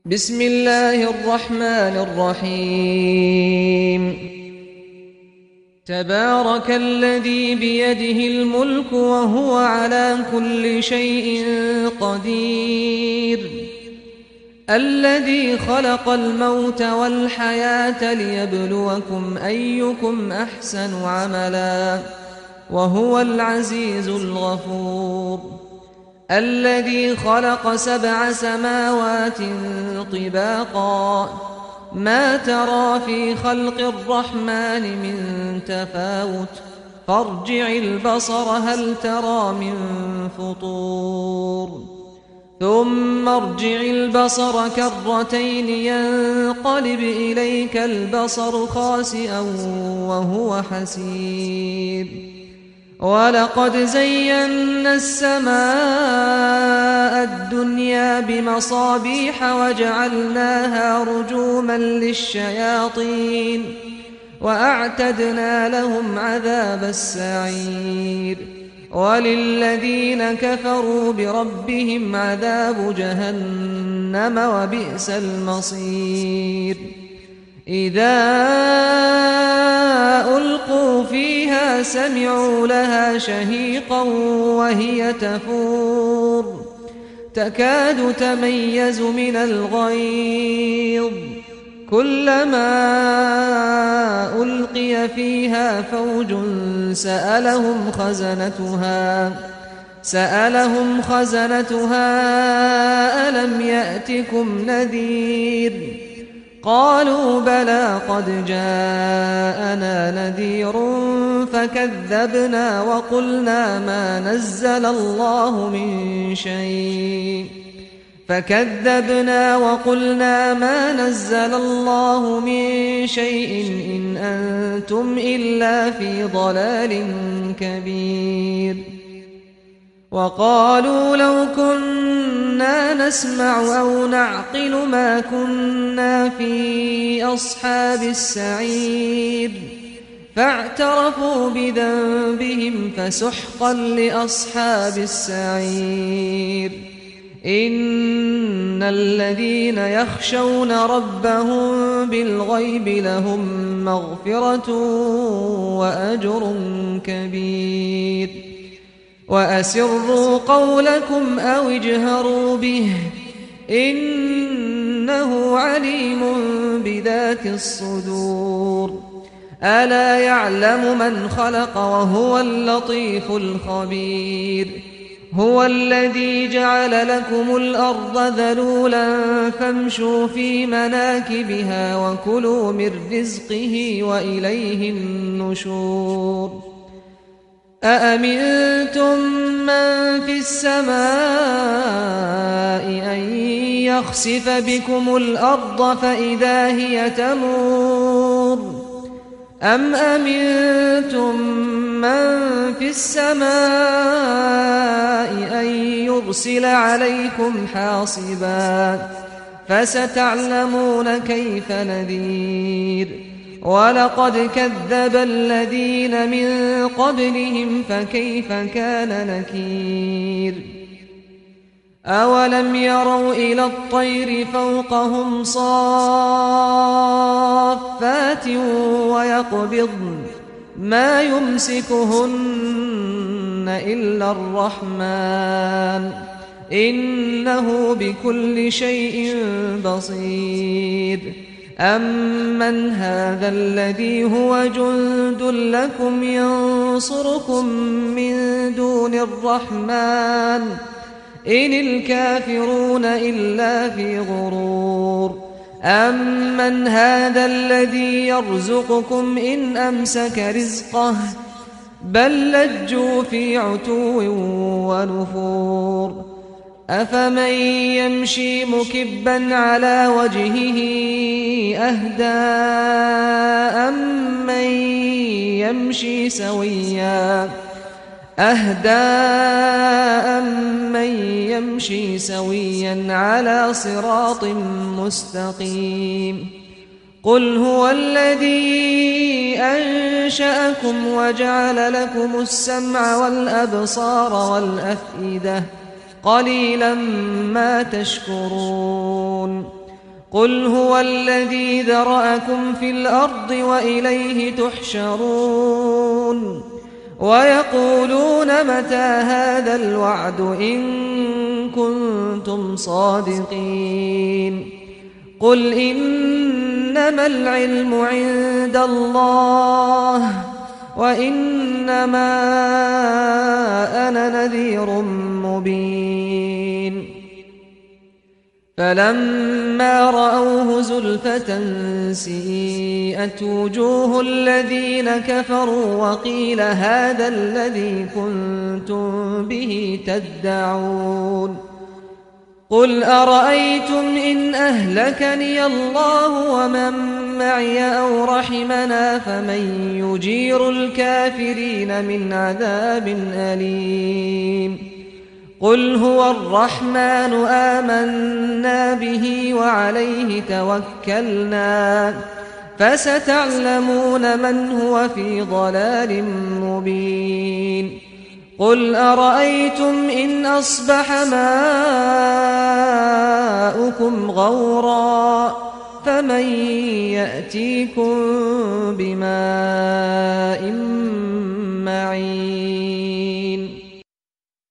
بسم الله الرحمن الرحيم تبارك الذي بيده الملك وهو على كل شيء قدير الذي خلق الموت والحياة ليبلوكم أيكم أحسن عملا وهو العزيز الغفور الذي خلق 7 سماوات طباقا ما ترى في خلق الرحمن من تفاوت فارجع البصر هل ترى من فطور ثم ارجع البصر كرتين ينقلب إليك البصر خاسئا وهو حسير ولقد زينا السماء الدنيا بمصابيح وجعلناها رجوما للشياطين وأعتدنا لهم عذاب السعير وللذين كفروا بربهم عذاب جهنم وبئس المصير إذا ألقوا فيها سمعوا لها شهيقا وهي تفور تكاد تميز من الغيظ كلما ألقي فيها فوج سألهم خزنتها ألم يأتكم نذير قالوا بلى قد جاءنا نذير فكذبنا وقلنا ما نزل الله من شيء إن أنتم إلا في ضلال كبير وقالوا لو كنا نسمع أو نعقل ما كنا في أصحاب السعير فاعترفوا بذنبهم فسحقا لأصحاب السعير إن الذين يخشون ربهم بالغيب لهم مغفرة وأجر كبير وأسروا قولكم أو اجهروا به إنه عليم بذات الصدور ألا يعلم من خلق وهو اللطيف الخبير هو الذي جعل لكم الأرض ذلولا فامشوا في مناكبها وكلوا من رزقه وإليه النشور أأمنتم من في السماء أن يخسف بكم الأرض فإذا هي تمور أم أمنتم من في السماء أن يرسل عليكم حاصبا فستعلمون كيف نذير ولقد كذب الذين من قبلهم فكيف كان نكير أولم يروا إلى الطير فوقهم صافات ويقبضن ما يمسكهن إلا الرحمن إنه بكل شيء بصير أمن هذا الذي هو جند لكم ينصركم من دون الرحمن إن الكافرون إلا في غرور أمن هذا الذي يرزقكم إن أمسك رزقه بل لجوا في عتو ونفور أفمن يمشي مكبا على وجهه أهدى أمن يمشي سويا على صراط مستقيم قل هو الذي أنشأكم وجعل لكم السمع والأبصار والأفئدة قليلا ما تشكرون قل هو الذي ذرأكم في الأرض وإليه تحشرون ويقولون متى هذا الوعد إن كنتم صادقين قل إنما العلم عند الله وإنما أنا نذير مبين فلما رأوه زلفة سيئت وجوه الذين كفروا وقيل هذا الذي كنتم به تدعون قل أرأيتم إن أهلكني الله ومن معي أو رحمنا فمن يجير الكافرين من عذاب أليم قل هو الرحمن آمنا به وعليه توكلنا فستعلمون من هو في ضلال مبين قل أرأيتم إن أصبح ماؤكم غورا فمن يأتيكم بماء معين